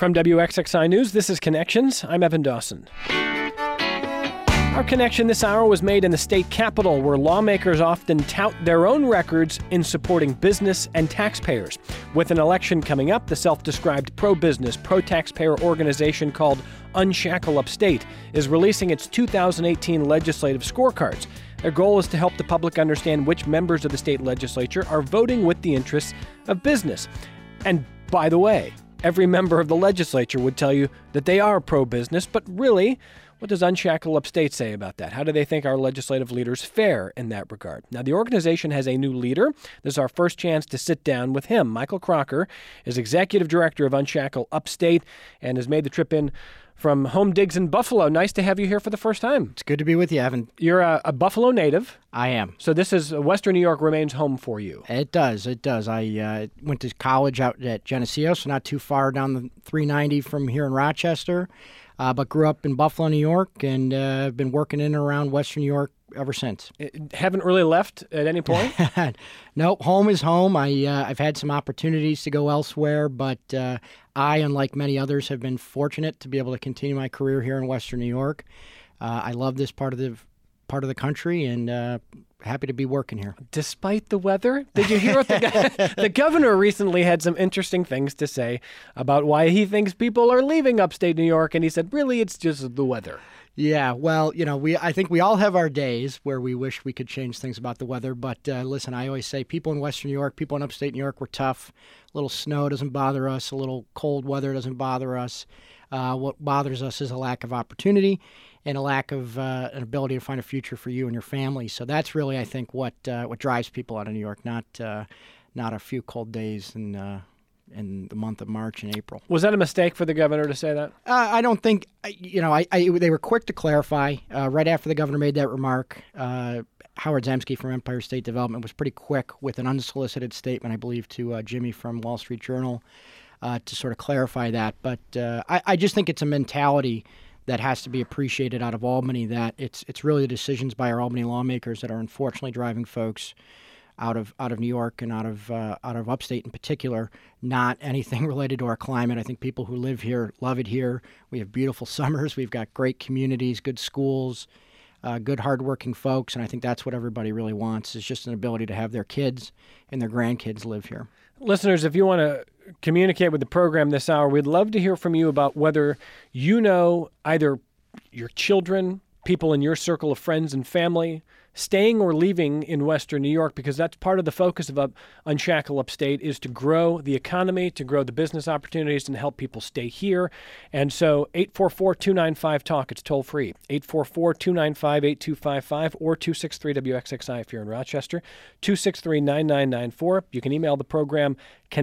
From WXXI News, this is Connections. I'm Evan Dawson. Our connection this hour was made in the state capitol, where lawmakers often tout their own records in supporting business and taxpayers. With an election coming up, the self-described pro-business, pro-taxpayer organization called Unshackle Upstate is releasing its 2018 legislative scorecards. Their goal is to help the public understand which members of the state legislature are voting with the interests of business. And by the way, every member of the legislature would tell you that they are pro-business, but really, what does Unshackle Upstate say about that? How do they think our legislative leaders fare in that regard? Now, the organization has a new leader. This is our first chance to sit down with him. Michael Crocker is executive director of Unshackle Upstate and has made the trip in from home digs in Buffalo. Nice to have you here for the first time. It's good to be with you, Evan. You're a Buffalo native. I am. So this is Western New York remains home for you. It does. I went to college out at Geneseo, so not too far down the 390 from here in Rochester, but grew up in Buffalo, New York, and been working in and around Western New York ever since. Haven't really left at any point? Nope, home is home. I've had some opportunities to go elsewhere, but I, unlike many others, have been fortunate to be able to continue my career here in Western New York. I love this part of the country, and happy to be working here. Despite the weather? Did you hear what the governor recently had some interesting things to say about why he thinks people are leaving upstate New York, and he said, really, it's just the weather. Yeah, well, I think we all have our days where we wish we could change things about the weather. But listen, I always say people in Western New York, people in upstate New York, we're tough. A little snow doesn't bother us. A little cold weather doesn't bother us. What bothers us is a lack of opportunity and a lack of an ability to find a future for you and your family. So that's really, I think, what drives people out of New York, not a few cold days in the month of March and April. Was that a mistake for the governor to say that? I don't think, they were quick to clarify. Right after the governor made that remark, Howard Zemsky from Empire State Development was pretty quick with an unsolicited statement, I believe, to Jimmy from Wall Street Journal to sort of clarify that. But I just think it's a mentality that has to be appreciated out of Albany, that it's really the decisions by our Albany lawmakers that are unfortunately driving folks out of New York and out of upstate in particular, not anything related to our climate. I think people who live here love it here. We have beautiful summers. We've got great communities, good schools, good hardworking folks, and I think that's what everybody really wants, is just an ability to have their kids and their grandkids live here. Listeners, if you want to communicate with the program this hour, we'd love to hear from you about whether you know either your children, people in your circle of friends and family, staying or leaving in Western New York, because that's part of the focus of Unshackle Upstate, is to grow the economy, to grow the business opportunities, and help people stay here. And so 844-295-TALK, it's toll free, 844-295-8255, or 263-WXXI if you're in Rochester, 263-9994. You can email the program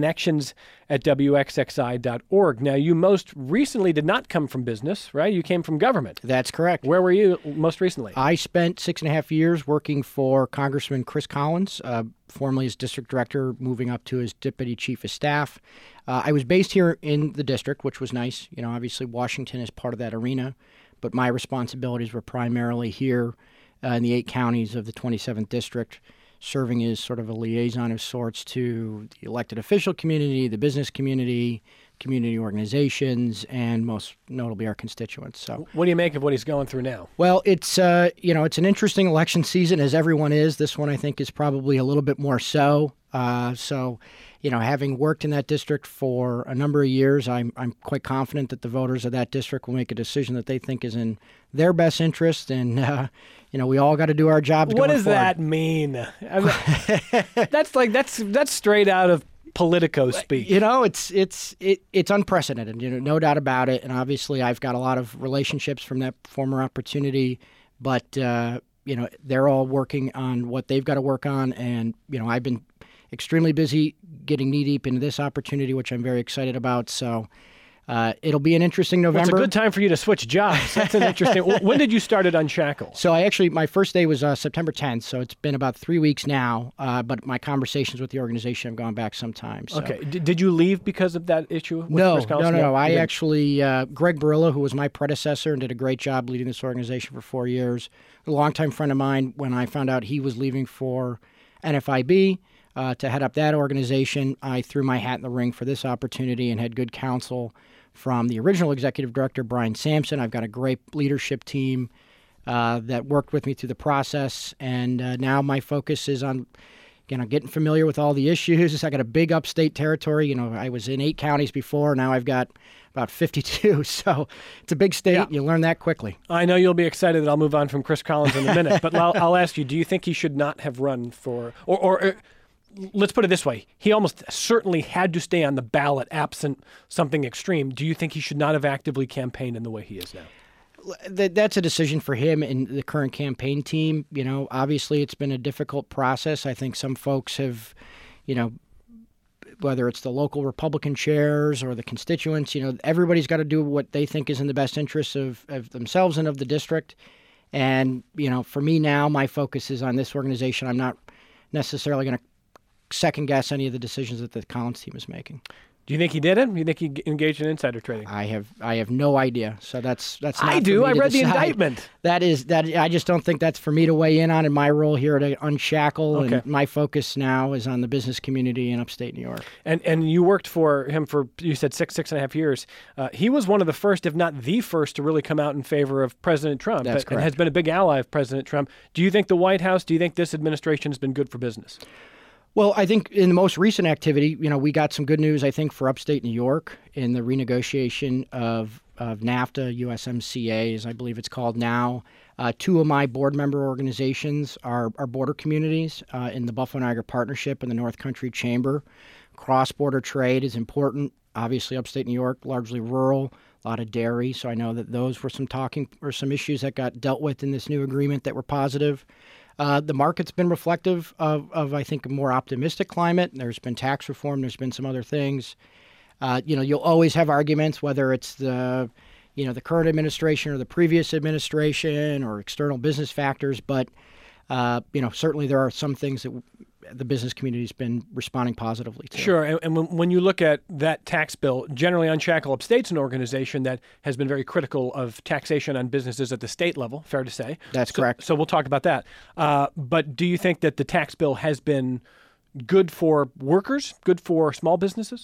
connections@wxxi.org. Now, you most recently did not come from business, right? You came from government. That's correct. Where were you most recently? I spent 6.5 years working for Congressman Chris Collins, formerly as district director, moving up to his deputy chief of staff. I was based here in the district, which was nice. Obviously Washington is part of that arena, but my responsibilities were primarily here in the 8 counties of the 27th district, serving as sort of a liaison of sorts to the elected official community, the business community, community organizations, and most notably our constituents. So, what do you make of what he's going through now? Well, it's it's an interesting election season, as everyone is. This one, I think, is probably a little bit more so. Having worked in that district for a number of years, I'm quite confident that the voters of that district will make a decision that they think is in their best interest, and we all got to do our jobs. What does forward. that mean? That's straight out of Politico speak. It's unprecedented. No doubt about it. And obviously, I've got a lot of relationships from that former opportunity, but they're all working on what they've got to work on, and I've been extremely busy getting knee-deep into this opportunity, which I'm very excited about. So it'll be an interesting November. Well, it's a good time for you to switch jobs. That's an interesting... When did you start at Unshackle? So my first day was September 10th, so it's been about 3 weeks now, but my conversations with the organization have gone back some time. So. Okay. Did you leave because of that issue with No. Chris Collins? No. I actually... Greg Barilla, who was my predecessor and did a great job leading this organization for 4 years, a longtime friend of mine, when I found out he was leaving for NFIB, to head up that organization, I threw my hat in the ring for this opportunity and had good counsel from the original executive director, Brian Sampson. I've got a great leadership team that worked with me through the process, and now my focus is on getting familiar with all the issues. I got a big upstate territory. I was in 8 counties before. Now I've got about 52. So it's a big state. Yeah. You learn that quickly. I know you'll be excited that I'll move on from Chris Collins in a minute, but I'll ask you, do you think he should not have run for, or let's put it this way, he almost certainly had to stay on the ballot absent something extreme. Do you think he should not have actively campaigned in the way he is now? That's a decision for him and the current campaign team. Obviously it's been a difficult process. I think some folks have, whether it's the local Republican chairs or the constituents, everybody's got to do what they think is in the best interest of themselves and of the district. And, for me now, my focus is on this organization. I'm not necessarily going to second guess any of the decisions that the Collins team is making. Do you think he did it? Do you think he engaged in insider trading? I have no idea. So that's not. I do. I read decide. The indictment. That I just don't think that's for me to weigh in on in my role here at Unshackle. Okay. And my focus now is on the business community in upstate New York. And you worked for him for, you said, 6.5 years. He was one of the first, if not the first, to really come out in favor of President Trump. That's correct. And has been a big ally of President Trump. Do you think the White House, do you think this administration has been good for business? Well, I think in the most recent activity, we got some good news, I think, for upstate New York in the renegotiation of NAFTA, USMCA, as I believe it's called now. 2 of my board member organizations are border communities in the Buffalo-Niagara Partnership and the North Country Chamber. Cross-border trade is important. Obviously, upstate New York, largely rural, a lot of dairy. So I know that those were some issues that got dealt with in this new agreement that were positive. The market's been reflective of, I think, a more optimistic climate. There's been tax reform. There's been some other things. You'll always have arguments, whether it's the current administration or the previous administration or external business factors. But, certainly there are some things that the business community has been responding positively to. Sure. And when you look at that tax bill, generally Unshackle Upstate's an organization that has been very critical of taxation on businesses at the state level, fair to say. That's correct. So we'll talk about that. But do you think that the tax bill has been good for workers, good for small businesses?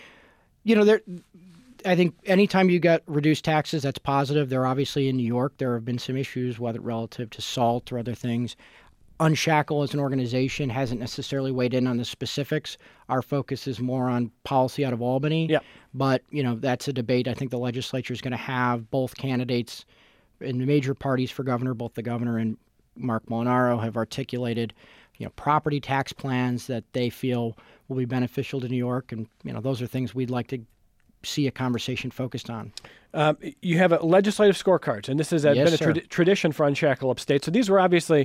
I think anytime you get reduced taxes, that's positive. There obviously in New York, there have been some issues, whether relative to salt or other things. Unshackle as an organization hasn't necessarily weighed in on the specifics. Our focus is more on policy out of Albany. Yeah. But, that's a debate I think the legislature is going to have. Both candidates in the major parties for governor, both the governor and Mark Molinaro, have articulated, property tax plans that they feel will be beneficial to New York. And, those are things we'd like to see a conversation focused on. You have legislative scorecards, and this has been a tradition for Unshackle Upstate. So these were obviously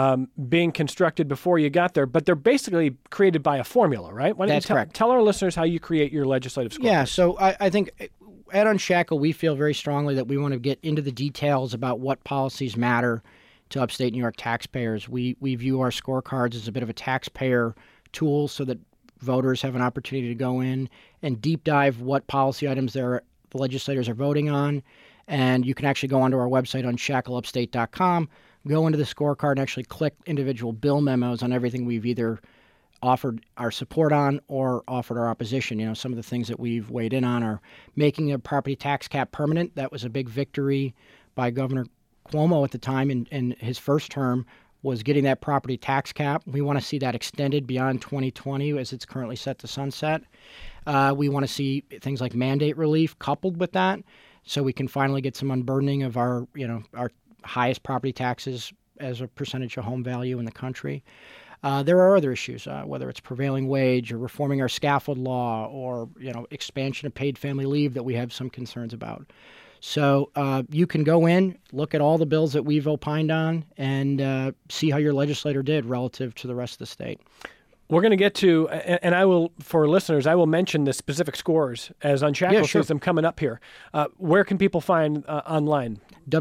being constructed before you got there, but they're basically created by a formula, right? Why don't That's correct. Tell our listeners how you create your legislative scorecards. Yeah, so I think at Unshackle, we feel very strongly that we want to get into the details about what policies matter to upstate New York taxpayers. We view our scorecards as a bit of a taxpayer tool so that voters have an opportunity to go in and deep dive what policy items the legislators are voting on. And you can actually go onto our website, unshackleupstate.com, go into the scorecard and actually click individual bill memos on everything we've either offered our support on or offered our opposition. Some of the things that we've weighed in on are making a property tax cap permanent. That was a big victory by Governor Cuomo at the time in his first term, was getting that property tax cap. We want to see that extended beyond 2020 as it's currently set to sunset. We want to see things like mandate relief coupled with that so we can finally get some unburdening of our highest property taxes as a percentage of home value in the country. There are other issues, whether it's prevailing wage or reforming our scaffold law or, expansion of paid family leave that we have some concerns about. So you can go in, look at all the bills that we've opined on, and see how your legislator did relative to the rest of the state. We're going to get to, and I will, for listeners, I will mention the specific scores as Unshackle sees them coming up here. Where can people find online?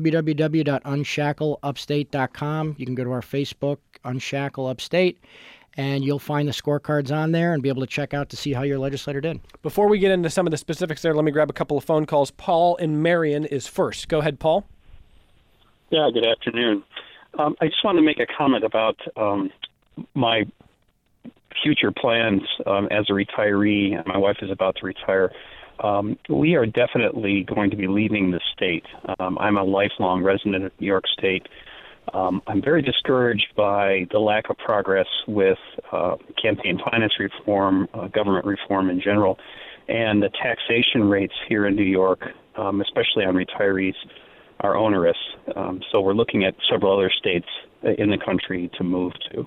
www.unshackleupstate.com. You can go to our Facebook, Unshackle Upstate, and you'll find the scorecards on there and be able to check out to see how your legislator did. Before we get into some of the specifics there, let me grab a couple of phone calls. Paul in Marion is first. Go ahead, Paul. Yeah, good afternoon. I just wanted to make a comment about my future plans as a retiree. My wife is about to retire. we are definitely going to be leaving the state. I'm a lifelong resident of New York State. I'm very discouraged by the lack of progress with campaign finance reform, government reform in general, and the taxation rates here in New York, especially on retirees, are onerous. So we're looking at several other states in the country to move to.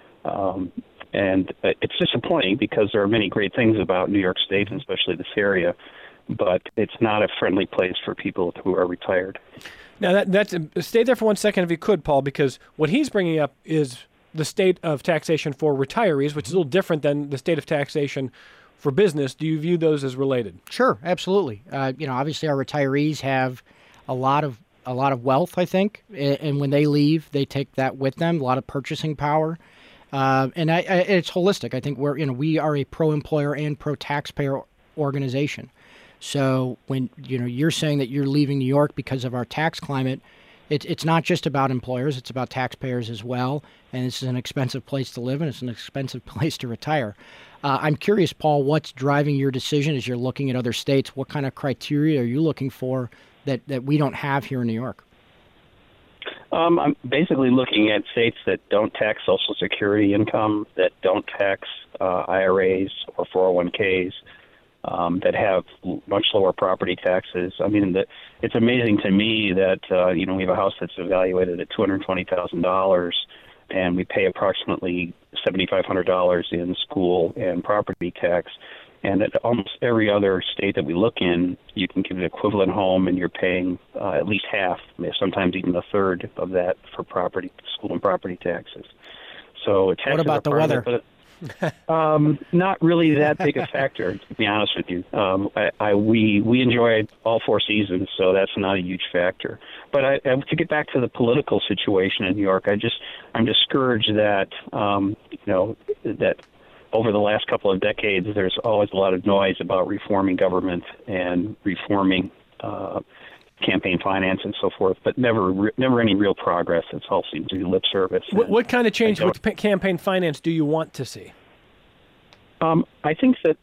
And it's disappointing because there are many great things about New York State, and especially this area, but it's not a friendly place for people who are retired. Now, that's stay there for 1 second if you could, Paul, because what he's bringing up is the state of taxation for retirees, which is a little different than the state of taxation for business. Do you view those as related? Sure, absolutely. Obviously our retirees have a lot of wealth, I think, and when they leave, they take that with them, a lot of purchasing power. And it's holistic. I think we are a pro-employer and pro-taxpayer organization. So when you're saying that you're leaving New York because of our tax climate, it's not just about employers; it's about taxpayers as well. And this is an expensive place to live, and it's an expensive place to retire. I'm curious, Paul, what's driving your decision as you're looking at other states? What kind of criteria are you looking for that we don't have here in New York? I'm basically looking at states that don't tax Social Security income, that don't tax IRAs or 401ks, that have much lower property taxes. I mean, it's amazing to me that we have a house that's evaluated at $220,000, and we pay approximately $7,500 in school and property tax. And at almost every other state that we look in, you can get an equivalent home, and you're paying at least half, sometimes even a third of that for property, school and property taxes. So taxes what about the weather? Not really that big a factor, to be honest with you. We enjoy all four seasons, so that's not a huge factor. But to get back to the political situation in New York, I'm discouraged that that over the last couple of decades, there's always a lot of noise about reforming government and reforming campaign finance and so forth, but never any real progress. It's all seems to be lip service. What kind of change with campaign finance do you want to see? I think that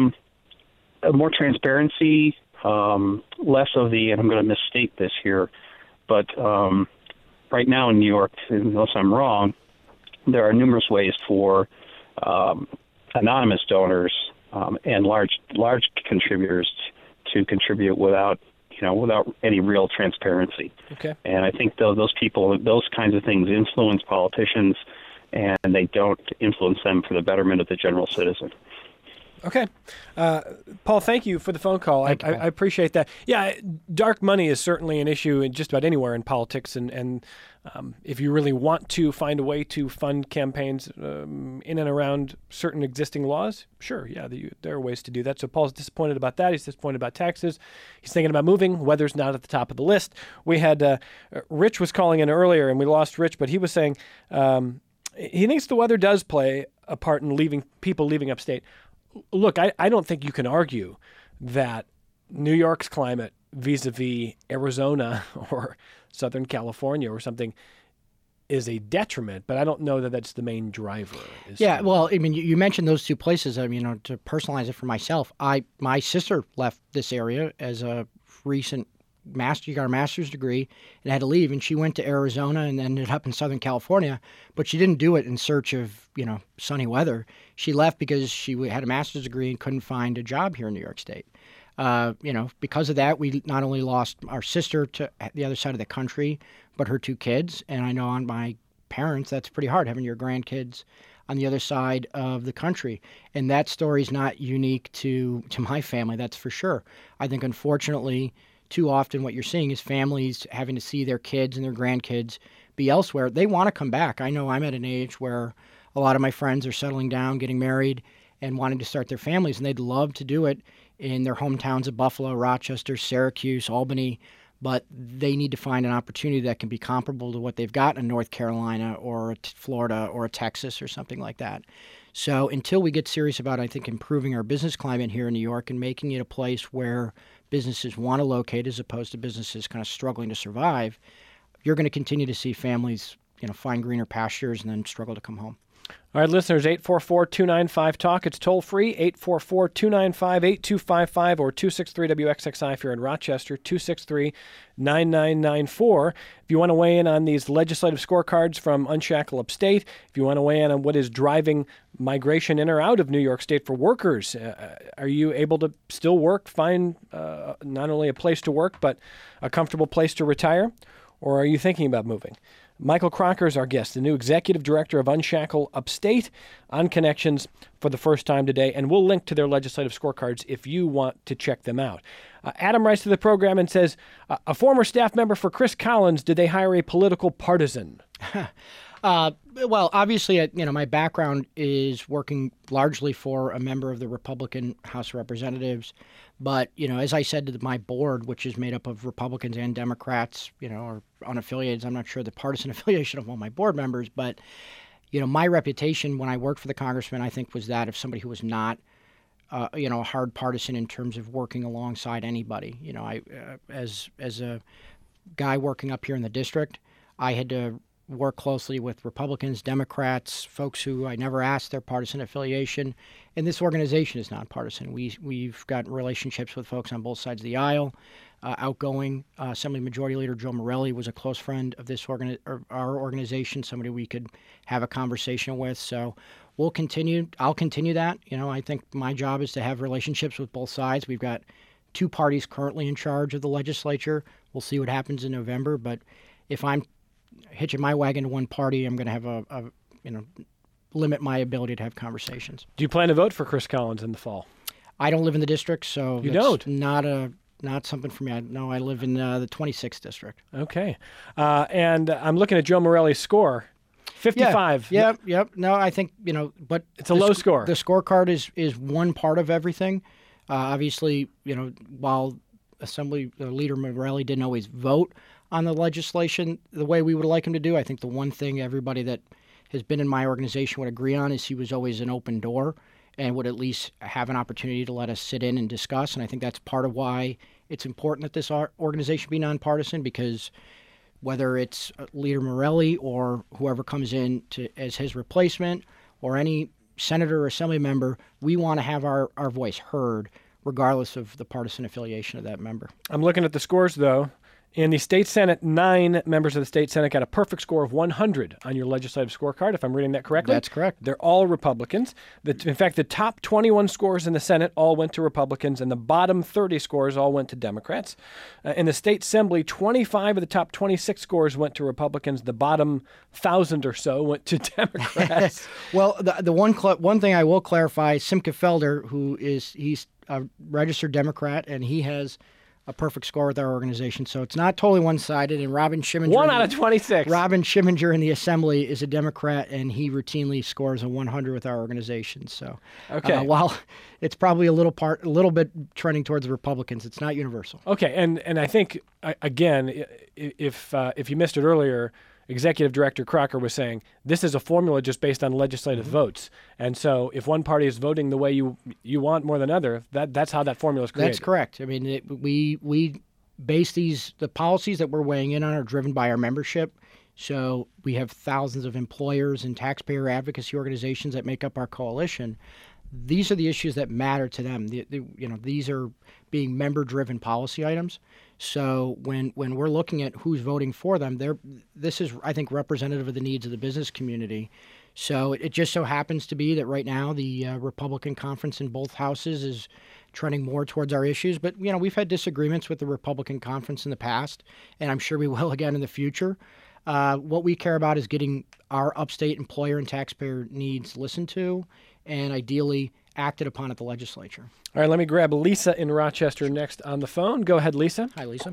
more transparency, less of the, and I'm going to misstate this here, but right now in New York, unless I'm wrong, there are numerous ways for anonymous donors and large contributors to contribute without any real transparency. Okay. And I think those kinds of things influence politicians, and they don't influence them for the betterment of the general citizen. Okay. Paul, thank you for the phone call. I appreciate that. Yeah, dark money is certainly an issue in just about anywhere in politics, and if you really want to find a way to fund campaigns in and around certain existing laws, sure, yeah, there are ways to do that. So Paul's disappointed about that. He's disappointed about taxes. He's thinking about moving. Weather's not at the top of the list. We had Rich was calling in earlier, and we lost Rich, but he was saying he thinks the weather does play a part in people leaving upstate. Look, I don't think you can argue that New York's climate vis-a-vis Arizona or Southern California or something is a detriment, but I don't know that that's the main driver. Yeah, well, I mean, you mentioned those two places. I mean, to personalize it for myself, my sister left this area as a recent she got her master's degree and had to leave, and she went to Arizona and ended up in Southern California, but she didn't do it in search of, sunny weather. She left because she had a master's degree and couldn't find a job here in New York State. Because of that, we not only lost our sister to the other side of the country, but her two kids. And I know on my parents, that's pretty hard, having your grandkids on the other side of the country. And that story is not unique to my family, that's for sure. I think, unfortunately, too often what you're seeing is families having to see their kids and their grandkids be elsewhere. They want to come back. I know I'm at an age where a lot of my friends are settling down, getting married, and wanting to start their families, and they'd love to do it in their hometowns of Buffalo, Rochester, Syracuse, Albany, but they need to find an opportunity that can be comparable to what they've got in North Carolina or Florida or Texas or something like that. So until we get serious about, I think, improving our business climate here in New York and making it a place where businesses want to locate as opposed to businesses kind of struggling to survive, you're going to continue to see families, find greener pastures and then struggle to come home. All right, listeners, 844-295-TALK. It's toll free, 844-295-8255 or 263-WXXI if you're in Rochester, 263-9994. If you want to weigh in on these legislative scorecards from Unshackle Upstate, if you want to weigh in on what is driving migration in or out of New York State for workers, are you able to still work, find not only a place to work, but a comfortable place to retire? Or are you thinking about moving? Michael Crocker is our guest, the new executive director of Unshackle Upstate, on Connections for the first time today, and we'll link to their legislative scorecards if you want to check them out. Adam writes to the program and says, a former staff member for Chris Collins, did they hire a political partisan? Well, obviously, my background is working largely for a member of the Republican House of Representatives. But, as I said to my board, which is made up of Republicans and Democrats, or unaffiliated, I'm not sure the partisan affiliation of all my board members, but, my reputation when I worked for the congressman, I think, was that of somebody who was not, a hard partisan in terms of working alongside anybody. As a guy working up here in the district, I had to work closely with Republicans, Democrats, folks who I never asked their partisan affiliation. And this organization is nonpartisan. We've got relationships with folks on both sides of the aisle. Outgoing Assembly Majority Leader Joe Morelli was a close friend of our organization, somebody we could have a conversation with. So we'll continue. I'll continue that. I think my job is to have relationships with both sides. We've got two parties currently in charge of the legislature. We'll see what happens in November. But if I'm hitching my wagon to one party, I'm going to have limit my ability to have conversations. Do you plan to vote for Chris Collins in the fall? I don't live in the district, so you that's don't. Not something for me. I live in the 26th district. Okay, and I'm looking at Joe Morelli's score, 55. Yeah. No, I think but it's a low score. The scorecard is one part of everything. Obviously, while Assembly Leader Morelli didn't always vote on the legislation the way we would like him to do, I think the one thing everybody that has been in my organization would agree on is he was always an open door and would at least have an opportunity to let us sit in and discuss. And I think that's part of why it's important that this organization be nonpartisan, because whether it's Leader Morelli or whoever comes in as his replacement or any senator or assembly member, we want to have our voice heard regardless of the partisan affiliation of that member. I'm looking at the scores, though. In the state Senate, 9 members of the state Senate got a perfect score of 100 on your legislative scorecard, if I'm reading that correctly. That's correct. They're all Republicans. In fact, the top 21 scores in the Senate all went to Republicans, and the bottom 30 scores all went to Democrats. In the state Assembly, 25 of the top 26 scores went to Republicans. The bottom 1,000 or so went to Democrats. Well, the one thing I will clarify, Simca Felder, he's a registered Democrat, and he has a perfect score with our organization. So it's not totally one-sided. And Robin Schimminger... 1 out of 26. Robin Schimminger in the Assembly is a Democrat, and he routinely scores a 100 with our organization. So while it's probably a little bit trending towards the Republicans, it's not universal. Okay, and I think, again, if you missed it earlier, Executive Director Crocker was saying this is a formula just based on legislative votes. And so if one party is voting the way you want more than other, that's how that formula is created. That's correct. I mean, we base the policies that we're weighing in on are driven by our membership. So we have thousands of employers and taxpayer advocacy organizations that make up our coalition. These are the issues that matter to them. These are being member-driven policy items. So when we're looking at who's voting for them, this is, I think, representative of the needs of the business community. So it just so happens to be that right now the Republican conference in both houses is trending more towards our issues. But, we've had disagreements with the Republican conference in the past, and I'm sure we will again in the future. What we care about is getting our upstate employer and taxpayer needs listened to and ideally acted upon at the legislature. All right, let me grab Lisa in Rochester next on the phone. Go ahead, Lisa. Hi, Lisa.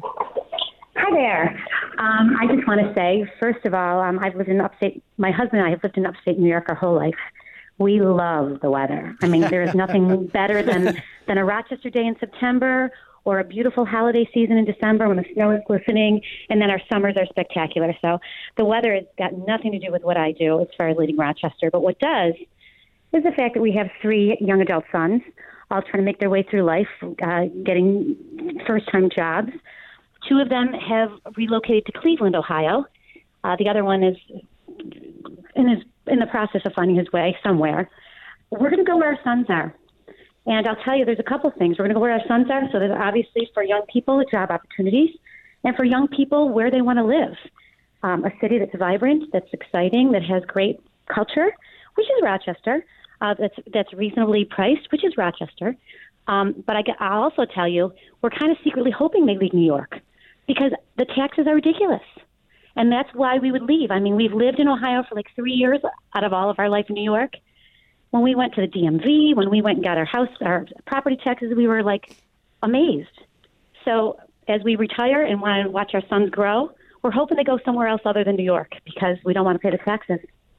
Hi there. I just want to say, first of all, I've lived in upstate. My husband and I have lived in upstate New York our whole life. We love the weather. I mean, there is nothing better than a Rochester day in September or a beautiful holiday season in December when the snow is glistening, and then our summers are spectacular. So the weather has got nothing to do with what I do as far as leading Rochester. But what does is the fact that we have 3 young adult sons, all trying to make their way through life, getting first-time jobs. 2 of them have relocated to Cleveland, Ohio. The other one is in his in the process of finding his way somewhere. We're going to go where our sons are. And I'll tell you, there's a couple things. We're going to go where our sons are. So there's obviously for young people, job opportunities, and for young people, where they want to live. A city that's vibrant, that's exciting, that has great culture, which is Rochester. That's reasonably priced, which is Rochester. But I'll also tell you, we're kind of secretly hoping they leave New York because the taxes are ridiculous. And that's why we would leave. I mean, we've lived in Ohio for like 3 years out of all of our life in New York. When we went to the DMV, when we went and got our property taxes, we were like amazed. So as we retire and want to watch our sons grow, we're hoping they go somewhere else other than New York because we don't want to pay the taxes.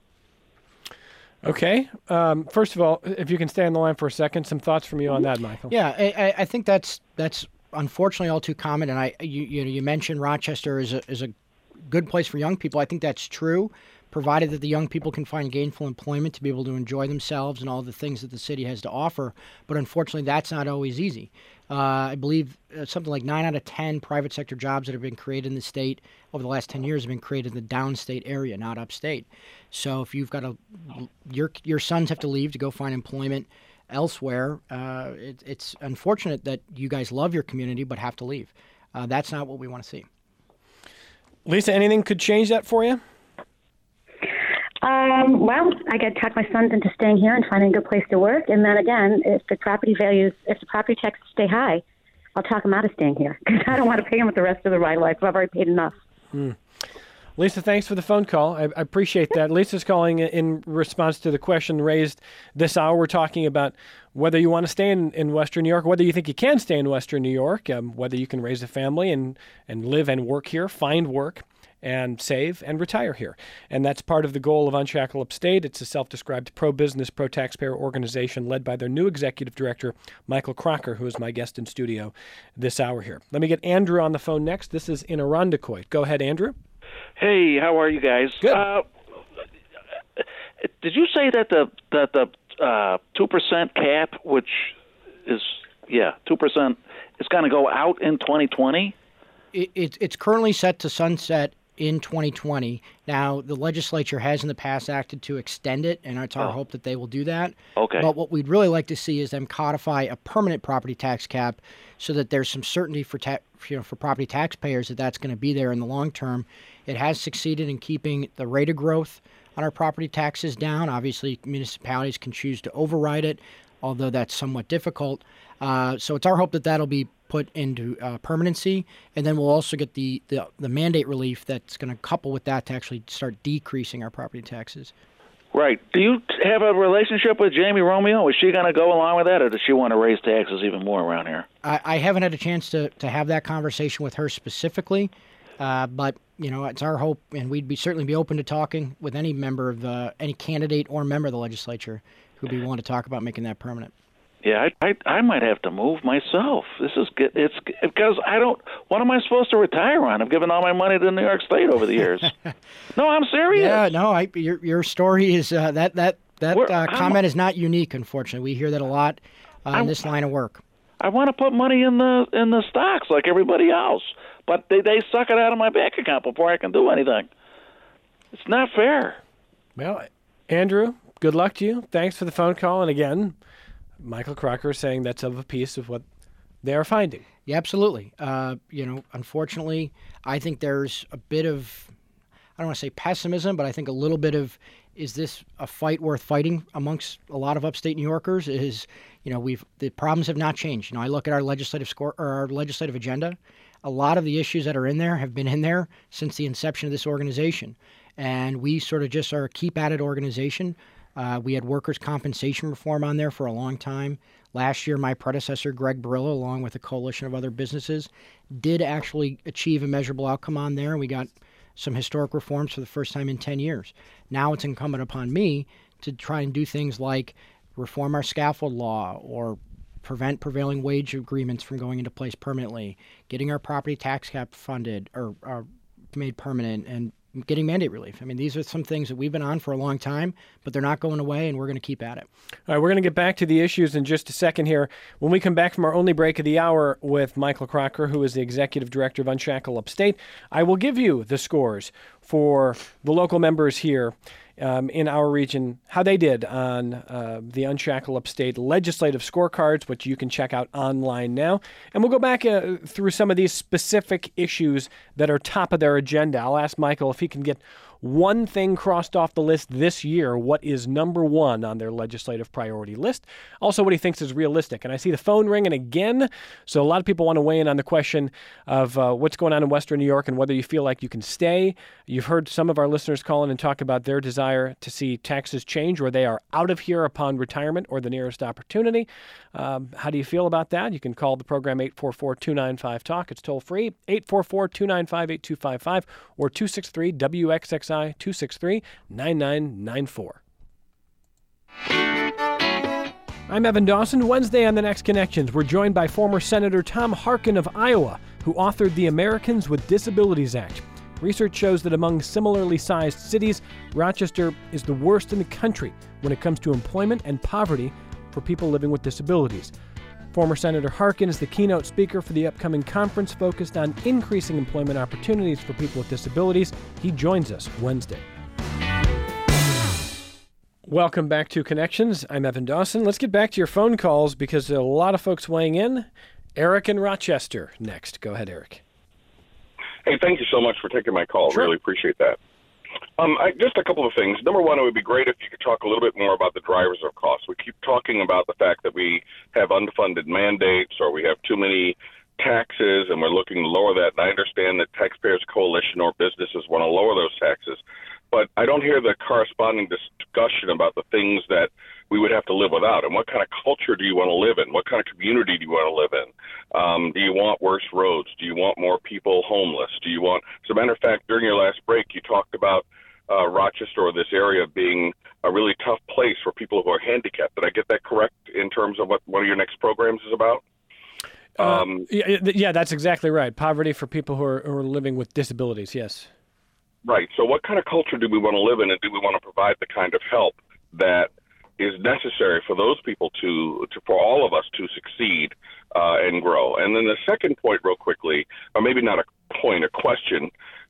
Okay. First of all, if you can stay on the line for a second, some thoughts from you on that, Michael. Yeah, I think that's unfortunately all too common. And you mentioned Rochester is a good place for young people. I think that's true, provided that the young people can find gainful employment to be able to enjoy themselves and all the things that the city has to offer. But unfortunately, that's not always easy. I believe something like 9 out of 10 private sector jobs that have been created in the state over the last 10 years have been created in the downstate area, not upstate. So if you've got your sons have to leave to go find employment elsewhere, it's unfortunate that you guys love your community but have to leave. That's not what we want to see. Lisa, anything could change that for you? Well, I got to talk my sons into staying here and finding a good place to work. And then again, if the property taxes stay high, I'll talk them out of staying here because I don't want to pay them with the rest of my life. I've already paid enough. Lisa, thanks for the phone call. I appreciate that. Lisa's calling in response to the question raised this hour. We're talking about whether you want to stay in Western New York, whether you think you can stay in Western New York, whether you can raise a family and live and work here, find work, and save and retire here. And that's part of the goal of Unshackle Upstate. It's a self-described pro-business, pro-taxpayer organization led by their new executive director, Michael Crocker, who is my guest in studio this hour here. Let me get Andrew on the phone next. This is in Irondequoit. Go ahead, Andrew. Hey, how are you guys? Good. Did you say that the 2% cap, which is 2%, is going to go out in 2020? It's currently set to sunset in 2020. Now, the legislature has in the past acted to extend it, and it's our hope that they will do that. Okay. But what we'd really like to see is them codify a permanent property tax cap so that there's some certainty for property taxpayers that that's going to be there in the long term. It has succeeded in keeping the rate of growth on our property taxes down. Obviously, municipalities can choose to override it, although that's somewhat difficult. So it's our hope that that'll be put into permanency, and then we'll also get the mandate relief that's going to couple with that to actually start decreasing our property taxes. Right. Do you have a relationship with Jamie Romeo? Is she going to go along with that, or does she want to raise taxes even more around here? I haven't had a chance to have that conversation with her specifically, but it's our hope, and we'd certainly be open to talking with any member of any candidate or member of the legislature who'd be willing to talk about making that permanent. Yeah, I might have to move myself. It's because I don't. What am I supposed to retire on? I've given all my money to New York State over the years. No, I'm serious. Yeah, no, your story is that comment is not unique. Unfortunately, we hear that a lot in this line of work. I want to put money in the stocks like everybody else, but they suck it out of my bank account before I can do anything. It's not fair. Well, Andrew, good luck to you. Thanks for the phone call, and again, Michael Crocker is saying that's of a piece of what they are finding. Yeah, absolutely. Unfortunately, I think there's a bit of, I don't want to say pessimism, but I think a little bit of, is this a fight worth fighting amongst a lot of upstate New Yorkers? The problems have not changed. I look at our legislative agenda. A lot of the issues that are in there have been in there since the inception of this organization. And we sort of just are a keep-at-it organization. We had workers' compensation reform on there for a long time. Last year, my predecessor, Greg Barillo, along with a coalition of other businesses, did actually achieve a measurable outcome on there. We got some historic reforms for the first time in 10 years. Now it's incumbent upon me to try and do things like reform our scaffold law or prevent prevailing wage agreements from going into place permanently, getting our property tax cap funded or made permanent, and getting mandate relief. I mean, these are some things that we've been on for a long time, but they're not going away, and we're going to keep at it. All right, we're going to get back to the issues in just a second here. When we come back from our only break of the hour with Michael Crocker, who is the executive director of Unshackle Upstate, I will give you the scores for the local members here in our region, how they did on the Unshackle Upstate legislative scorecards, which you can check out online now. And we'll go back through some of these specific issues that are top of their agenda. I'll ask Michael if he can get one thing crossed off the list this year. What is number one on their legislative priority list? Also, what he thinks is realistic. And I see the phone ringing again. So a lot of people want to weigh in on the question of what's going on in Western New York and whether you feel like you can stay. You've heard some of our listeners call in and talk about their desire to see taxes change, or they are out of here upon retirement or the nearest opportunity. How do you feel about that? You can call the program 844-295-TALK. It's toll free, 844-295-8255 or 263-WXXI. 263-9994. I'm Evan Dawson. Wednesday on The Next Connections, we're joined by former Senator Tom Harkin of Iowa, who authored the Americans with Disabilities Act. Research shows that among similarly sized cities, Rochester is the worst in the country when it comes to employment and poverty for people living with disabilities. Former Senator Harkin is the keynote speaker for the upcoming conference focused on increasing employment opportunities for people with disabilities. He joins us Wednesday. Welcome back to Connections. I'm Evan Dawson. Let's get back to your phone calls because there are a lot of folks weighing in. Eric in Rochester next. Go ahead, Eric. Hey, thank you so much for taking my call. Sure. Really appreciate that. Just a couple of things. Number one, it would be great if you could talk a little bit more about the drivers of costs. We keep talking about the fact that we have unfunded mandates or we have too many taxes and we're looking to lower that. And I understand that Taxpayers Coalition or businesses want to lower those taxes. But I don't hear the corresponding discussion about the things that we would have to live without. And what kind of culture do you want to live in? What kind of community do you want to live in? Do you want worse roads? Do you want more people homeless? Do you want, as a matter of fact, during your last break, you talked about Rochester or this area being a really tough place for people who are handicapped. Did I get that correct in terms of what one of your next programs is about? Yeah, that's exactly right. Poverty for people who are living with disabilities, yes. Right. So what kind of culture do we want to live in, and do we want to provide the kind of help that is necessary for those people to for all of us to succeed and grow? And then the second point real quickly, or maybe not a point, a question,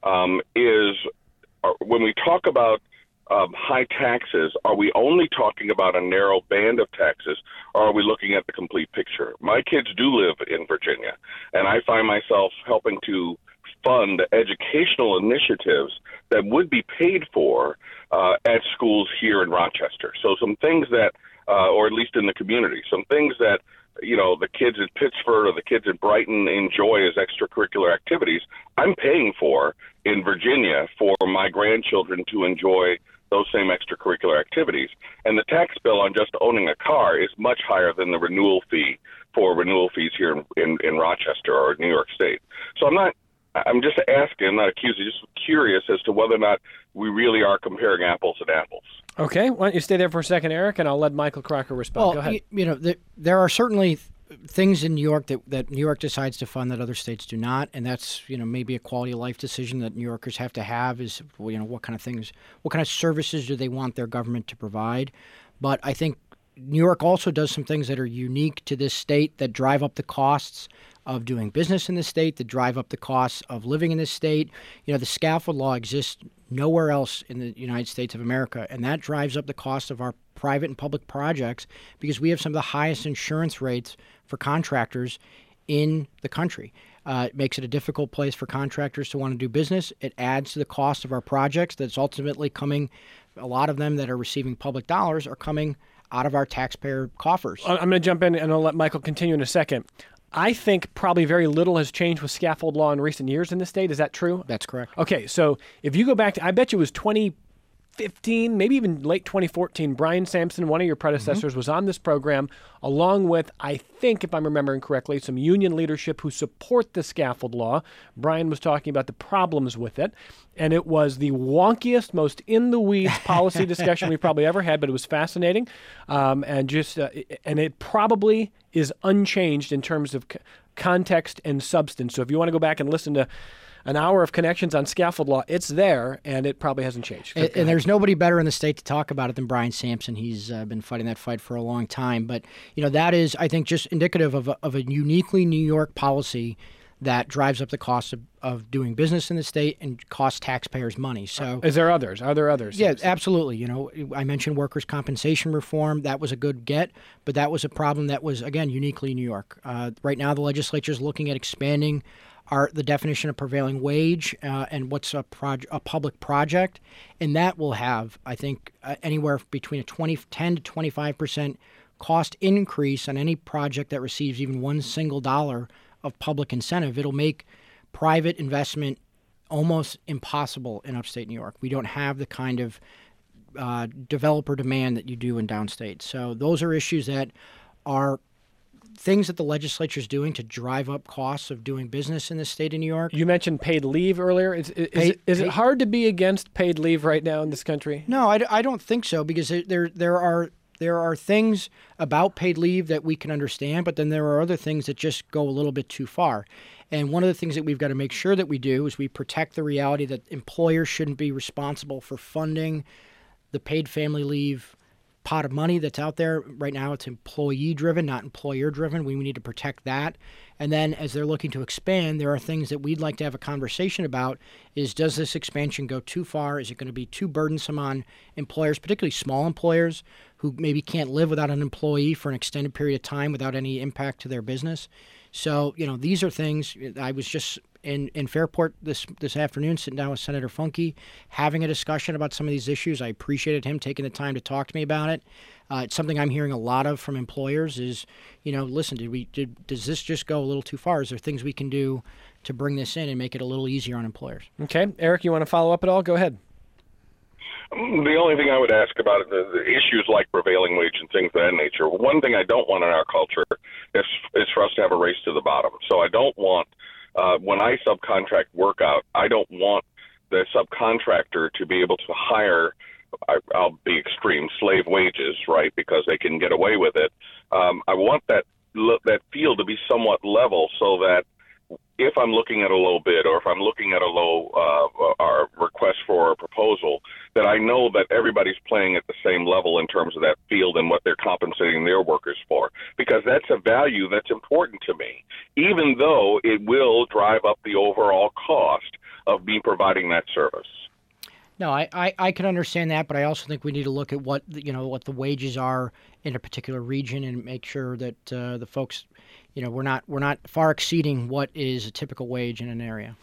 is when we talk about high taxes, are we only talking about a narrow band of taxes, or are we looking at the complete picture? My kids do live in Virginia, and I find myself helping to fund educational initiatives that would be paid for at schools here in Rochester. So some things that, or at least in the community, some things that, you know, the kids in Pittsford or the kids in Brighton enjoy as extracurricular activities, I'm paying for in Virginia for my grandchildren to enjoy those same extracurricular activities. And the tax bill on just owning a car is much higher than the renewal fee for renewal fees here in Rochester or New York State. So I'm just asking, I'm not accusing, just curious as to whether or not we really are comparing apples and apples. Okay, why don't you stay there for a second, Eric, and I'll let Michael Crocker respond. Well, go ahead. You know, there are certainly things in New York that New York decides to fund that other states do not, and that's, you know, maybe a quality of life decision that New Yorkers have to have is, you know, what kind of things, what kind of services do they want their government to provide. But I think New York also does some things that are unique to this state that drive up the costs of doing business in the state, that drive up the costs of living in this state. You know, the scaffold law exists nowhere else in the United States of America, and that drives up the cost of our private and public projects because we have some of the highest insurance rates for contractors in the country. It makes it a difficult place for contractors to want to do business. It adds to the cost of our projects that's ultimately coming, a lot of them that are receiving public dollars are coming out of our taxpayer coffers. I'm going to jump in and I'll let Michael continue in a second. I think probably very little has changed with scaffold law in recent years in the state. Is that true? That's correct. Okay, so if you go back to, I bet you it was 2015, maybe even late 2014, Brian Sampson, one of your predecessors, was on this program, along with, I think, if I'm remembering correctly, some union leadership who support the scaffold law. Brian was talking about the problems with it, and it was the wonkiest, most in-the-weeds policy discussion we've probably ever had, but it was fascinating, and it probably is unchanged in terms of context and substance. So if you want to go back and listen to an hour of Connections on scaffold law, it's there, and it probably hasn't changed. And there's nobody better in the state to talk about it than Brian Sampson. He's been fighting that fight for a long time. But, you know, that is, I think, just indicative of a uniquely New York policy that drives up the cost of doing business in the state and costs taxpayers money. So, is there others? Are there others? Yeah, absolutely. You know, I mentioned workers' compensation reform. That was a good get, but that was a problem that was, again, uniquely New York. Right now, the legislature is looking at expanding the definition of prevailing wage and what's a public project, and that will have, I think, anywhere between a 10 to 25% cost increase on any project that receives even one single dollar of public incentive. It'll make private investment almost impossible in upstate New York. We don't have the kind of developer demand that you do in downstate. So those are issues that are things that the legislature is doing to drive up costs of doing business in the state of New York. You mentioned paid leave earlier. Is it hard to be against paid leave right now in this country? No, I don't think so, because there are things about paid leave that we can understand, but then there are other things that just go a little bit too far. And one of the things that we've got to make sure that we do is we protect the reality that employers shouldn't be responsible for funding the paid family leave pot of money that's out there. Right now it's employee-driven, not employer-driven. We need to protect that. And then as they're looking to expand, there are things that we'd like to have a conversation about is, does this expansion go too far? Is it going to be too burdensome on employers, particularly small employers who maybe can't live without an employee for an extended period of time without any impact to their business? So, you know, these are things. I was just in Fairport this afternoon sitting down with Senator Funke, having a discussion about some of these issues. I appreciated him taking the time to talk to me about it. It's something I'm hearing a lot of from employers is, you know, listen, does this just go a little too far? Is there things we can do to bring this in and make it a little easier on employers? Okay. Eric, you want to follow up at all? Go ahead. The only thing I would ask about the issues like prevailing wage and things of that nature, one thing I don't want in our culture is for us to have a race to the bottom. So I don't want, when I subcontract work out, I don't want the subcontractor to be able to hire, I'll be extreme, slave wages, right, because they can get away with it. I want that field to be somewhat level so that if I'm looking at a low bid or if I'm looking at a low request for a proposal, that I know that everybody's playing at the same level in terms of that field and what they're compensating their workers for, because that's a value that's important to me, even though it will drive up the overall cost of me providing that service. No, I can understand that, but I also think we need to look at what the wages are in a particular region and make sure that the folks, you know, we're not far exceeding what is a typical wage in an area.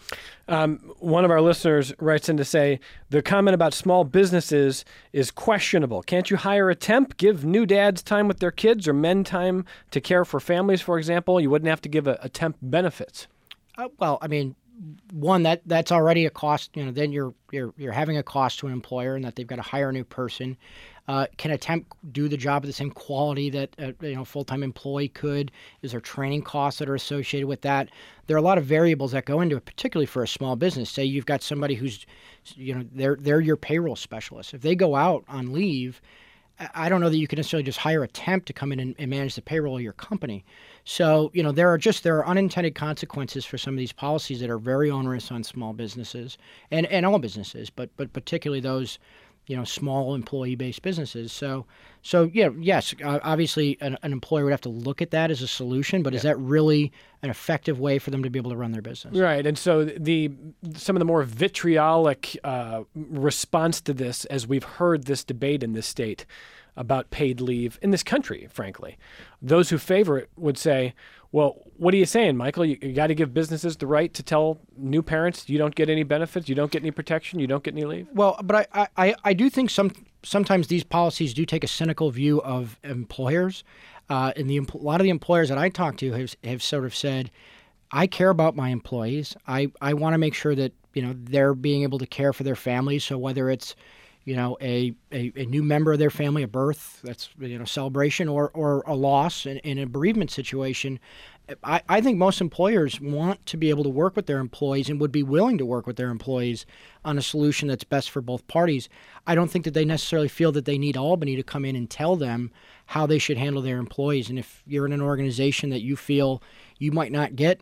One of our listeners writes in to say the comment about small businesses is questionable. Can't you hire a temp, give new dads time with their kids, or men time to care for families, for example? You wouldn't have to give a temp benefits. Well, I mean, one, that's already a cost. You know, then you're having a cost to an employer, and that they've got to hire a new person. Can a temp do the job of the same quality that a full-time employee could? Is there training costs that are associated with that? There are a lot of variables that go into it, particularly for a small business. Say you've got somebody who's, you know, they're your payroll specialist. If they go out on leave, I don't know that you can necessarily just hire a temp to come in and manage the payroll of your company. So, you know, there are unintended consequences for some of these policies that are very onerous on small businesses and all businesses, but particularly those, you know, small employee-based businesses. So yeah, yes, obviously an employer would have to look at that as a solution, but is that really an effective way for them to be able to run their business? Right, and so some of the more vitriolic response to this, as we've heard this debate in this state about paid leave in this country, frankly, those who favor it would say, well, what are you saying, Michael? You got to give businesses the right to tell new parents you don't get any benefits, you don't get any protection, you don't get any leave? Well, but I do think sometimes these policies do take a cynical view of employers. And a lot of the employers that I talk to have sort of said, I care about my employees. I want to make sure that, you know, they're being able to care for their families. So whether it's, you know, a new member of their family, a birth, that's, you know, celebration, or a loss in a bereavement situation, I think most employers want to be able to work with their employees and would be willing to work with their employees on a solution that's best for both parties. I don't think that they necessarily feel that they need Albany to come in and tell them how they should handle their employees. And if you're in an organization that you feel you might not get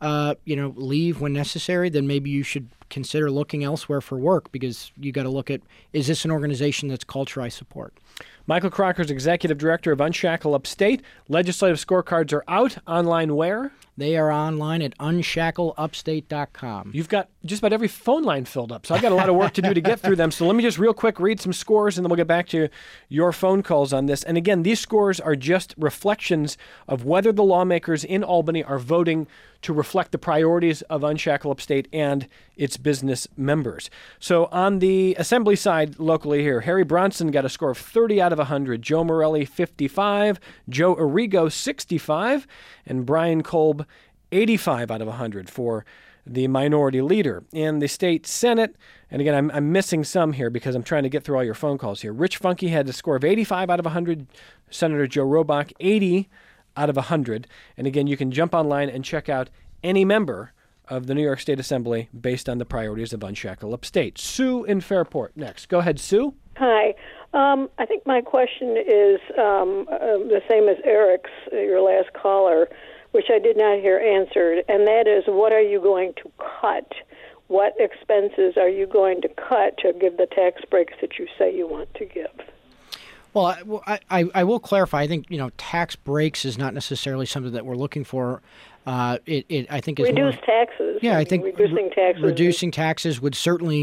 leave when necessary, then maybe you should consider looking elsewhere for work, because you got to look at, is this an organization that's culture I support? Michael Crocker is Executive Director of Unshackle Upstate. Legislative scorecards are out. Online where? They are online at unshackleupstate.com. You've got just about every phone line filled up, so I've got a lot of work to do to get through them. So let me just real quick read some scores, and then we'll get back to your phone calls on this. And again, these scores are just reflections of whether the lawmakers in Albany are voting to reflect the priorities of Unshackle Upstate and its business members. So on the Assembly side locally here, Harry Bronson got a score of 30 out of 100, Joe Morelli 55, Joe Arrigo 65, and Brian Kolb 85 out of 100 for the minority leader. In the state Senate, and again, I'm missing some here because I'm trying to get through all your phone calls here. Rich Funke had a score of 85 out of 100, Senator Joe Robach 80 out of 100. And again, you can jump online and check out any member of the New York State Assembly based on the priorities of Unshackle Upstate. Sue in Fairport next. Go ahead, Sue. Hi. I think my question is the same as Eric's, your last caller, which I did not hear answered, and that is, what are you going to cut? What expenses are you going to cut to give the tax breaks that you say you want to give? Well, I will clarify. I think, tax breaks is not necessarily something that we're looking for. I think is reduce taxes. Yeah, I think reducing taxes would certainly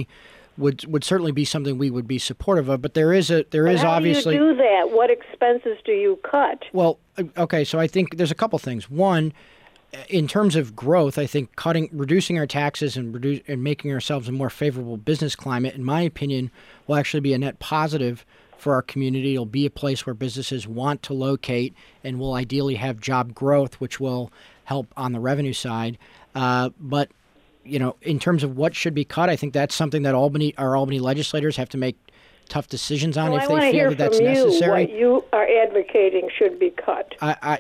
be something we would be supportive of. But there is obviously. How do you do that? What expenses do you cut? Well, okay, so I think there's a couple things. One, in terms of growth, I think reducing our taxes and making ourselves a more favorable business climate, in my opinion, will actually be a net positive for our community. It'll be a place where businesses want to locate and will ideally have job growth, which will help on the revenue side. But, in terms of what should be cut, I think that's something that our Albany legislators have to make tough decisions on if they feel that that's necessary. What you are advocating should be cut.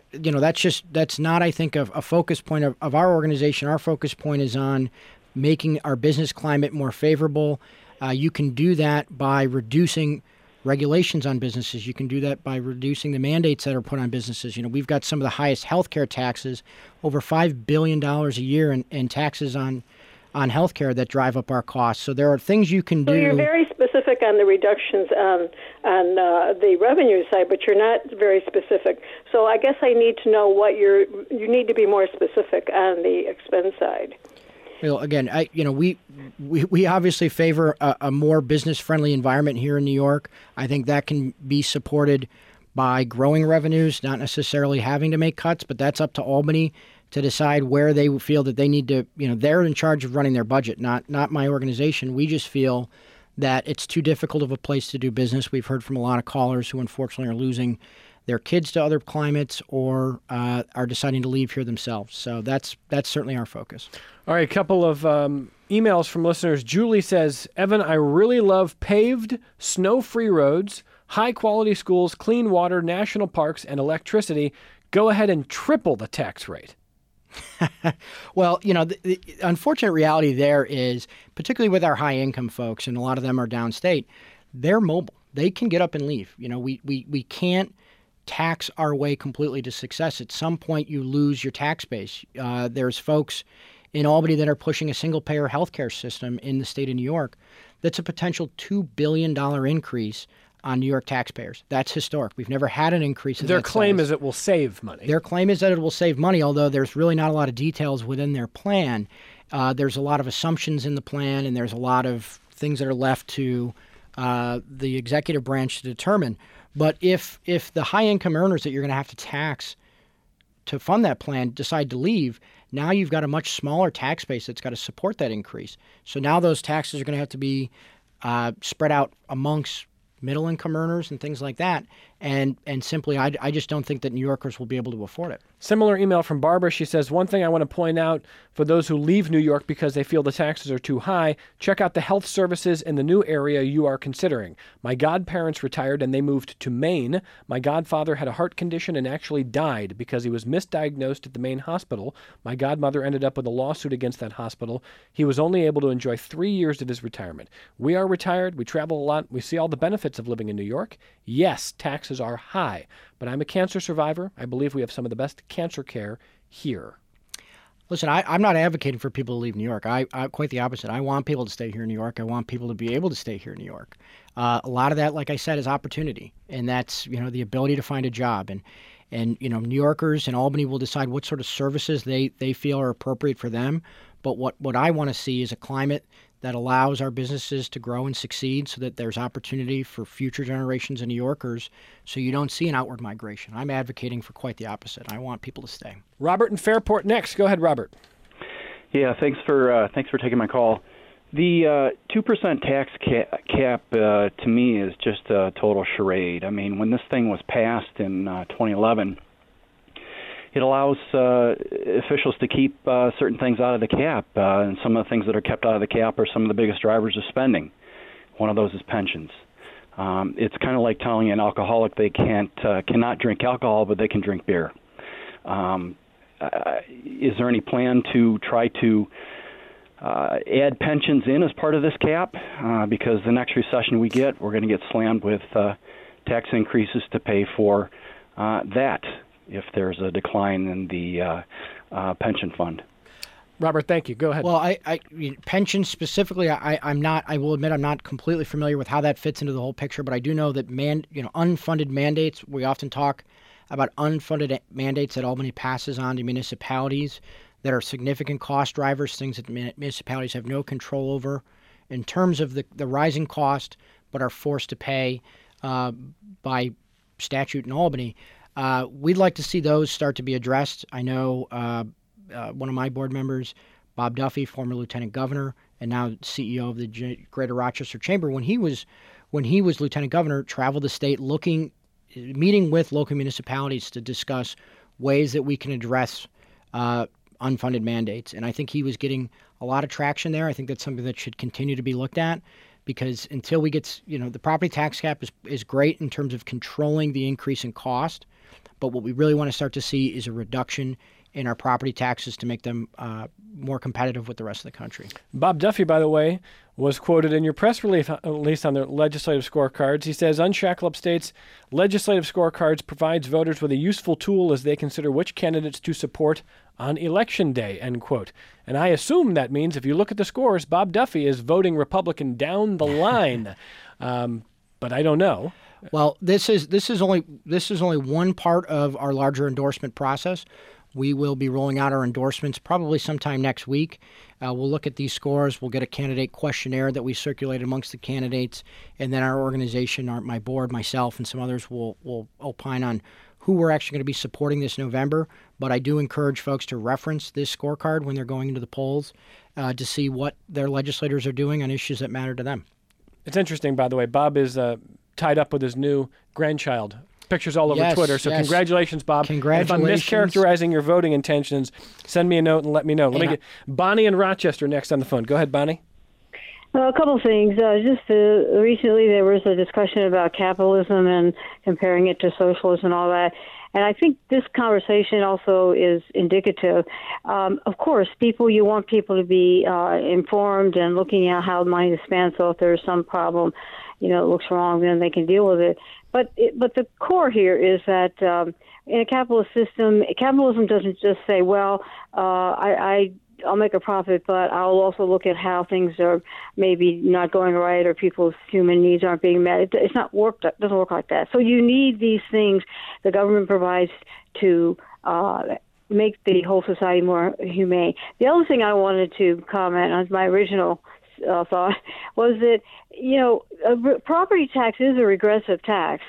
That's not, I think, a focus point of our organization. Our focus point is on making our business climate more favorable. You can do that by reducing regulations on businesses. You can do that by reducing the mandates that are put on businesses. We've got some of the highest healthcare taxes, over $5 billion a year in taxes on healthcare that drive up our costs. So there are things you can do. So you're very specific on the reductions on the revenue side, but you're not very specific. So I guess I need to know you need to be more specific on the expense side. Well, again, we obviously favor a more business-friendly environment here in New York. I think that can be supported by growing revenues, not necessarily having to make cuts, but that's up to Albany to decide where they feel that they need to, they're in charge of running their budget, not my organization. We just feel that it's too difficult of a place to do business. We've heard from a lot of callers who unfortunately are losing their kids to other climates or are deciding to leave here themselves. So that's certainly our focus. All right, a couple of emails from listeners. Julie says, Evan, I really love paved, snow-free roads, high-quality schools, clean water, national parks, and electricity. Go ahead and triple the tax rate. Well, the unfortunate reality there is, particularly with our high-income folks, and a lot of them are downstate, they're mobile. They can get up and leave. We can't tax our way completely to success. At some point, you lose your tax base. There's folks in Albany that are pushing a single-payer healthcare system in the state of New York that's a potential $2 billion increase on New York taxpayers. That's historic. We've never had an increase in Their that claim size. is it will save money. Their claim is that it will save money, although there's really not a lot of details within their plan. There's a lot of assumptions in the plan, and there's a lot of things that are left to the executive branch to determine. But if the high-income earners that you're going to have to tax to fund that plan decide to leave, now you've got a much smaller tax base that's got to support that increase. So now those taxes are going to have to be spread out amongst middle-income earners and things like that. And simply, I just don't think that New Yorkers will be able to afford it. Similar email from Barbara. She says, one thing I want to point out for those who leave New York because they feel the taxes are too high, check out the health services in the new area you are considering. My godparents retired and they moved to Maine. My godfather had a heart condition and actually died because he was misdiagnosed at the Maine hospital. My godmother ended up with a lawsuit against that hospital. He was only able to enjoy 3 years of his retirement. We are retired. We travel a lot. We see all the benefits of living in New York. Yes, taxes are high, but I'm a cancer survivor. I believe we have some of the best cancer care here. Listen, I'm not advocating for people to leave New York. I quite the opposite. I want people to stay here in New York. I want people to be able to stay here in New York. A lot of that, like I said, is opportunity, and that's the ability to find a job. And, New Yorkers and Albany will decide what sort of services they feel are appropriate for them. But what I want to see is a climate that allows our businesses to grow and succeed so that there's opportunity for future generations of New Yorkers so you don't see an outward migration. I'm advocating for quite the opposite. I want people to stay. Robert in Fairport next. Go ahead, Robert. Yeah, thanks for taking my call. The 2% tax cap to me is just a total charade. I mean, when this thing was passed in 2011, it allows officials to keep certain things out of the cap, and some of the things that are kept out of the cap are some of the biggest drivers of spending. One of those is pensions. It's kind of like telling an alcoholic they cannot drink alcohol, but they can drink beer. Is there any plan to try to add pensions in as part of this cap? Because the next recession we get, we're going to get slammed with tax increases to pay for that if there's a decline in the pension fund. Robert, thank you. Go ahead. Well, pensions specifically, I will admit I'm not completely familiar with how that fits into the whole picture, but I do know that unfunded mandates, we often talk about unfunded mandates that Albany passes on to municipalities that are significant cost drivers, things that municipalities have no control over in terms of the rising cost, but are forced to pay by statute in Albany. We'd like to see those start to be addressed. I know one of my board members, Bob Duffy, former lieutenant governor and now CEO of the Greater Rochester Chamber, when he was lieutenant governor, traveled the state meeting with local municipalities to discuss ways that we can address unfunded mandates. And I think he was getting a lot of traction there. I think that's something that should continue to be looked at, because until we get, the property tax cap is great in terms of controlling the increase in cost. But what we really want to start to see is a reduction in our property taxes to make them more competitive with the rest of the country. Bob Duffy, by the way, was quoted in your press release on the legislative scorecards. He says, Unshackle Upstate's legislative scorecards provides voters with a useful tool as they consider which candidates to support on Election Day, end quote. And I assume that means if you look at the scores, Bob Duffy is voting Republican down the line. But I don't know. Well, this is only one part of our larger endorsement process. We will be rolling out our endorsements probably sometime next week. We'll look at these scores. We'll get a candidate questionnaire that we circulate amongst the candidates, and then our organization, my board, myself, and some others will opine on who we're actually going to be supporting this November. But I do encourage folks to reference this scorecard when they're going into the polls to see what their legislators are doing on issues that matter to them. It's interesting, by the way. Bob is tied up with his new grandchild. Pictures all over Twitter. So congratulations, Bob. Congratulations. If I'm mischaracterizing your voting intentions, send me a note and let me know. Let me get Bonnie in Rochester next on the phone. Go ahead, Bonnie. A couple of things. Recently there was a discussion about capitalism and comparing it to socialism and all that. And I think this conversation also is indicative. Of course, you want people to be informed and looking at how money is spent. So if there's some problem, it looks wrong, then they can deal with it. But the core here is that in a capitalist system, capitalism doesn't just say, well, I'll make a profit, but I'll also look at how things are maybe not going right or people's human needs aren't being met. It doesn't work like that. So you need these things the government provides to make the whole society more humane. The other thing I wanted to comment on, my original thought, was that, a property tax is a regressive tax.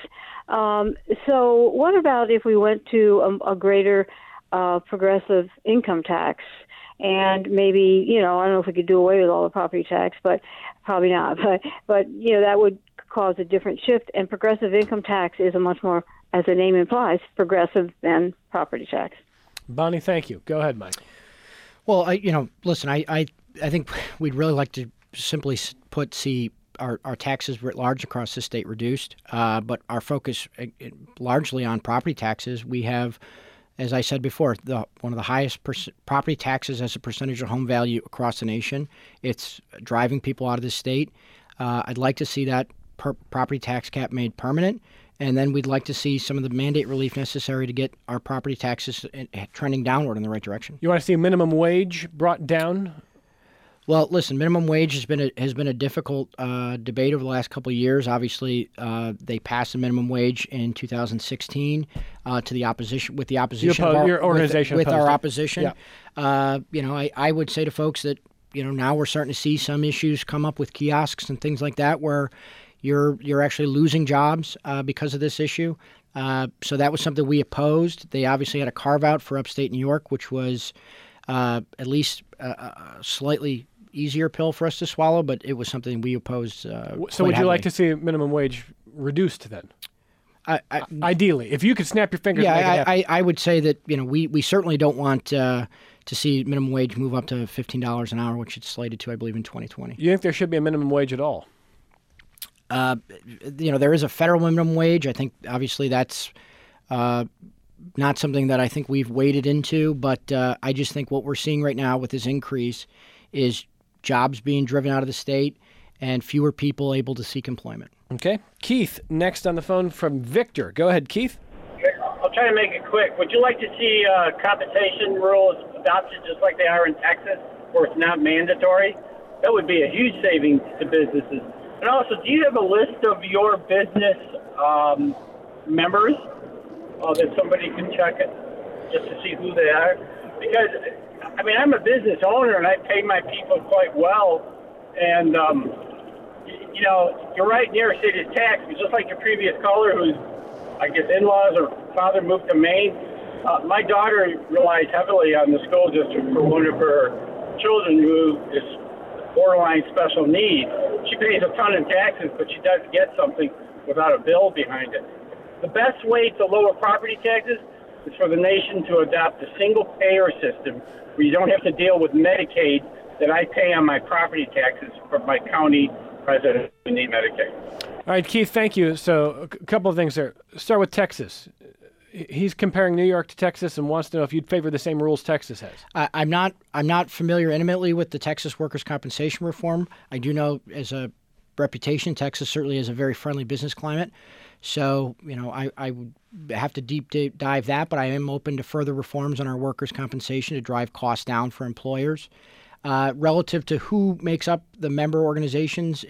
So what about if we went to a greater progressive income tax? And maybe, I don't know if we could do away with all the property tax, but probably not. But that would cause a different shift. And progressive income tax is a much more, as the name implies, progressive than property tax. Bonnie, thank you. Go ahead, Mike. Well, listen, I think we'd really like to simply see our taxes writ large across the state reduced, but our focus largely on property taxes. We have, as I said before, one of the highest property taxes as a percentage of home value across the nation. It's driving people out of the state. I'd like to see that property tax cap made permanent, and then we'd like to see some of the mandate relief necessary to get our property taxes trending downward in the right direction. You want to see minimum wage brought down? Well, listen, minimum wage has been a difficult debate over the last couple of years. Obviously, they passed the minimum wage in 2016 to the opposition with the opposition your organization with our opposed it. opposition. Yeah. I would say to folks that now we're starting to see some issues come up with kiosks and things like that where you're actually losing jobs because of this issue. So that was something we opposed. They obviously had a carve out for upstate New York, which was at least a slightly easier pill for us to swallow, but it was something we opposed. So would you like to see minimum wage reduced then? Ideally, if you could snap your fingers. Yeah, and make it I would say that we certainly don't want to see minimum wage move up to $15 an hour, which it's slated to, I believe, in 2020. You think there should be a minimum wage at all? There is a federal minimum wage. I think obviously that's not something that I think we've waded into, but I just think what we're seeing right now with this increase is jobs being driven out of the state and fewer people able to seek employment. Okay. Keith, next on the phone from Victor. Go ahead, Keith. I'll try to make it quick. Would you like to see compensation rules adopted just like they are in Texas, where it's not mandatory? That would be a huge savings to businesses. And also, do you have a list of your business members that somebody can check it just to see who they are? Because, I'm a business owner and I pay my people quite well. And, you're right, New York State is taxed, but just like your previous caller whose, in-laws or father moved to Maine, my daughter relies heavily on the school district for one of her children who is borderline special needs. She pays a ton in taxes, but she does get something without a bill behind it. The best way to lower property taxes is for the nation to adopt a single-payer system where you don't have to deal with Medicaid that I pay on my property taxes for my county residents who need Medicaid. All right, Keith, thank you. So a couple of things there. Start with Texas. He's comparing New York to Texas and wants to know if you'd favor the same rules Texas has. I'm not familiar intimately with the Texas workers' compensation reform. I do know as a reputation, Texas certainly has a very friendly business climate. So, I would have to deep dive that, but I am open to further reforms on our workers' compensation to drive costs down for employers. Relative to who makes up the member organizations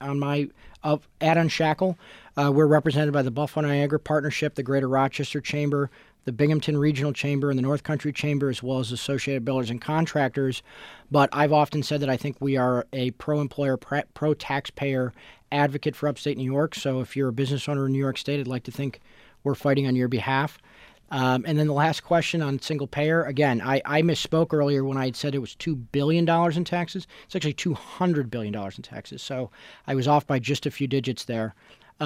at Unshackle, we're represented by the Buffalo Niagara Partnership, the Greater Rochester Chamber, the Binghamton Regional Chamber, and the North Country Chamber, as well as Associated Builders and Contractors. But I've often said that I think we are a pro-employer, pro-taxpayer advocate for upstate New York. So if you're a business owner in New York State, I'd like to think we're fighting on your behalf. And then the last question on single payer, again, I misspoke earlier when I had said it was $2 billion in taxes. It's actually $200 billion in taxes. So I was off by just a few digits there.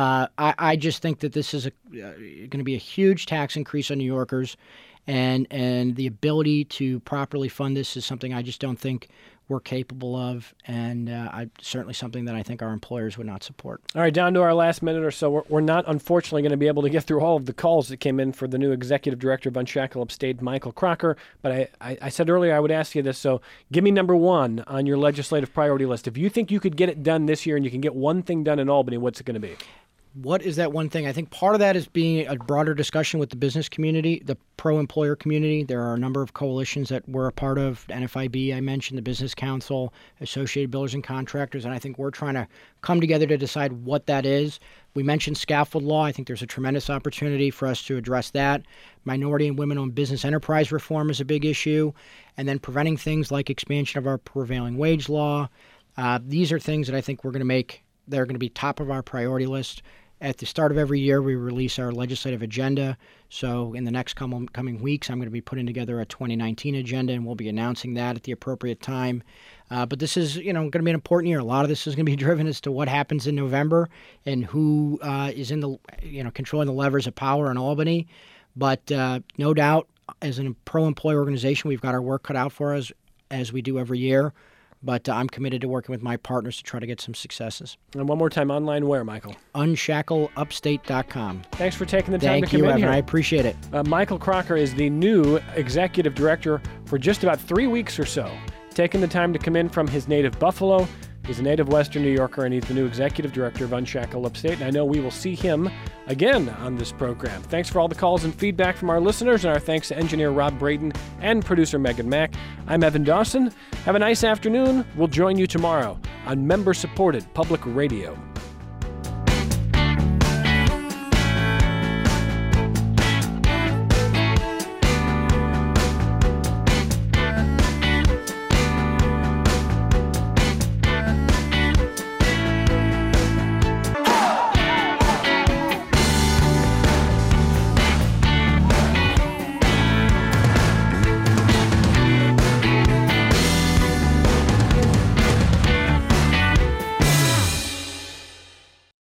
I just think that this is going to be a huge tax increase on New Yorkers, and the ability to properly fund this is something I just don't think we're capable of, and certainly something that I think our employers would not support. All right, down to our last minute or so. We're not, unfortunately, going to be able to get through all of the calls that came in for the new executive director of Unshackle Upstate, Michael Crocker, but I said earlier I would ask you this, so give me number one on your legislative priority list. If you think you could get it done this year and you can get one thing done in Albany, what's it going to be? What is that one thing? I think part of that is being a broader discussion with the business community, the pro-employer community. There are a number of coalitions that we're a part of, NFIB, I mentioned, the Business Council, Associated Builders and Contractors, and I think we're trying to come together to decide what that is. We mentioned scaffold law. I think there's a tremendous opportunity for us to address that. Minority and women-owned business enterprise reform is a big issue, and then preventing things like expansion of our prevailing wage law. These are things that I think they're going to be top of our priority list. At the start of every year, we release our legislative agenda. So in the next coming weeks, I'm going to be putting together a 2019 agenda, and we'll be announcing that at the appropriate time. But this is, going to be an important year. A lot of this is going to be driven as to what happens in November and who is in the, controlling the levers of power in Albany. But no doubt, as a pro-employer organization, we've got our work cut out for us, as we do every year. But I'm committed to working with my partners to try to get some successes. And one more time, online where, Michael? Unshackleupstate.com. Thanks for taking the time to come in here. Thank you, Evan. I appreciate it. Michael Crocker is the new executive director for just about 3 weeks or so, taking the time to come in from his native Buffalo He's a native Western New Yorker, and he's the new executive director of Unshackle Upstate, and I know we will see him again on this program. Thanks for all the calls and feedback from our listeners, and our thanks to engineer Rob Braden and producer Megan Mack. I'm Evan Dawson. Have a nice afternoon. We'll join you tomorrow on member-supported public radio.